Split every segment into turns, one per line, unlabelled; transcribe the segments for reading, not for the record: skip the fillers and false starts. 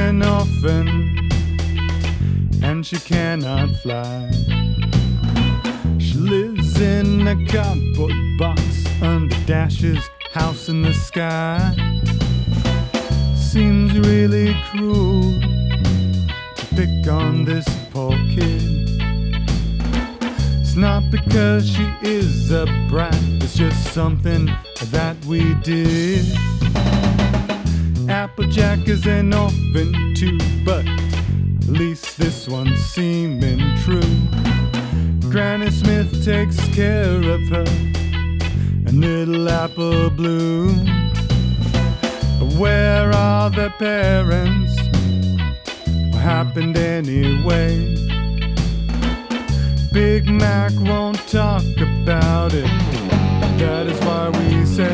an orphan, and she cannot fly. She lives in a cardboard box under Dash's house in the sky. Seems really cruel to pick on this poor kid. It's not because she is a brat, it's just something that we did. Applejack is an orphan too, but at least this one's seeming true. Granny Smith takes care of her and little Apple Bloom. But where are their parents? What happened anyway? Big Mac won't talk about it. That is why we say,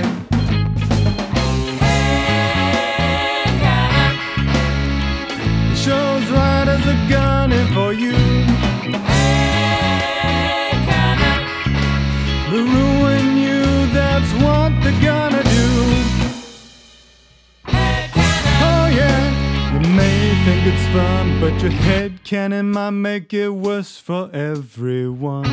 the show's riders are gunning for you. They ruin you, that's what they're gonna do. Oh yeah, you may think it's fun, but your head cannon might make it worse for everyone.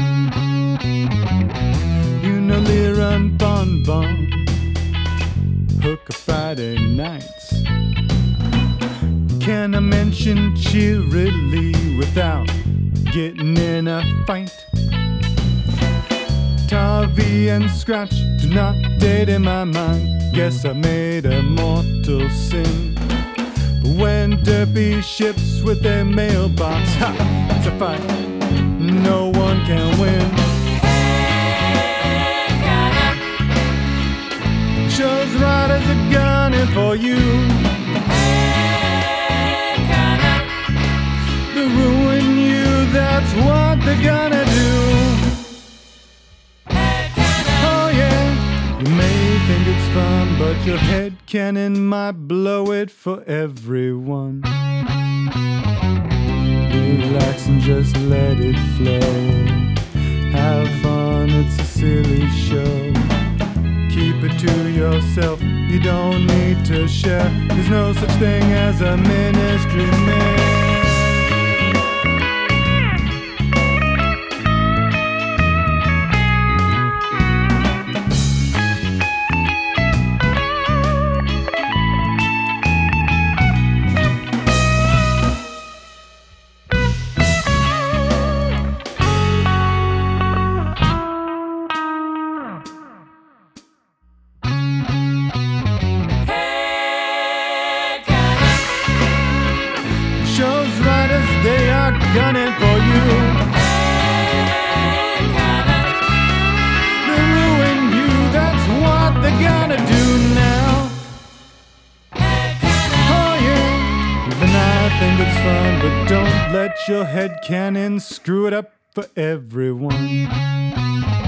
You know Lyra and Bon Bon hook a Friday nights. Can I mention cheerily without getting in a fight? Tarvey and Scratch do not date in my mind. Guess I made a mortal sin. But when Derpy ships with their mailbox, ha, it's a fight no one can win. Show's riders are gunning for you. They ruin you, that's what they're gonna do. Oh yeah, you may think it's fun, but your head cannon might blow it for everyone. Relax and just let it flow. Have fun, it's a silly show. Keep it to yourself, you don't need to share. There's no such thing as a ministry man. Show's riders, they are gunning for you. They ruin you, that's what they're gonna do now. Oh yeah, even I think it's fun, but don't let your head cannon screw it up for everyone.